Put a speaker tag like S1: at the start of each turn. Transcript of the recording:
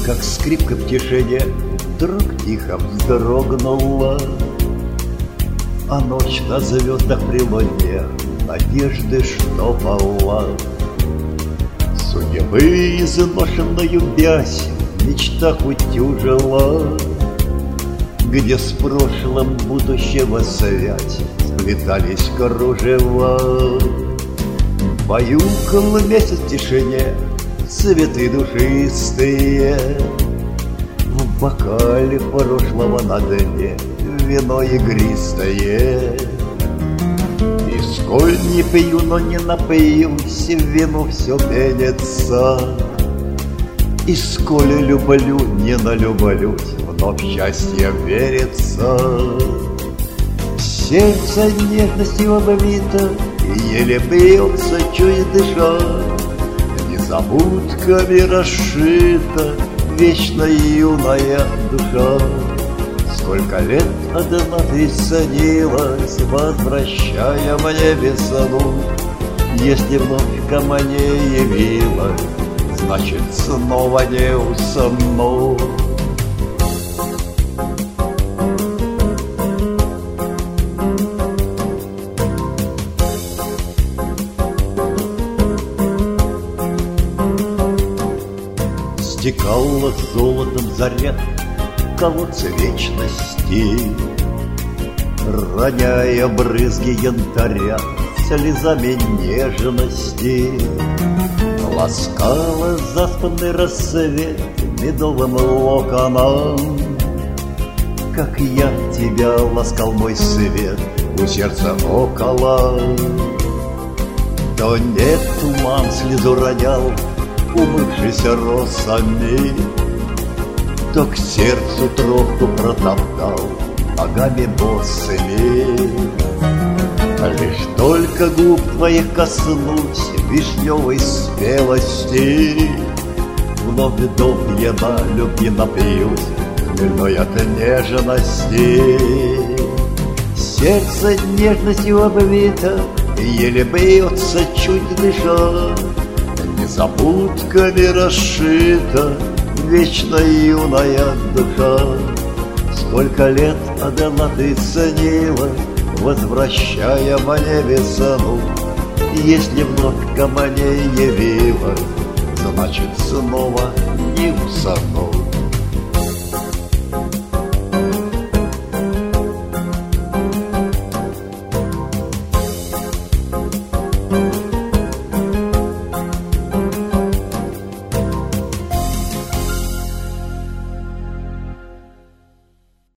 S1: как скрипка в тишине, вдруг тихо вздрогнула, а ночь на звездах при луне надежды, что полна. Судьбы изношенную бязь в мечтах утюжила, где с прошлым будущего связь сплетались кружева. Баюкал месяц в тишине цветы душистые, в бокале прошлого на дне вино игристое. И сколь не пью, но не напьюсь, в вину все пенится. И сколь люблю, не налюблюсь, вновь счастье верится. Сердце нежностью обвито, еле бьется, чуть дыша. Незабудками расшита вечно юная душа. Сколько лет одна ты ценилась, возвращая мне весну. Если вновь ко мне явилась, значит, снова не усну. Стекала золотом заря колодца вечности, роняя брызги янтаря слезами нежности. Ласкала заспанный рассвет медовым локоном, как я тебя ласкал, мой свет, у сердца около. То нет, туман слезу ронял, умывшийся росами, то к сердцу тропку протоптал ногами босыми. А лишь только губ твоих коснусь вишневой спелости, вновь допьяна любви напьюсь хмельной от нежности. Сердце нежностью обвито, еле бьется, чуть дыша. Незабудками расшита вечно юная душа. Сколько лет одна ты ценила, возвращая мне весну. Если вновь ко мне явилась, значит, снова не усну.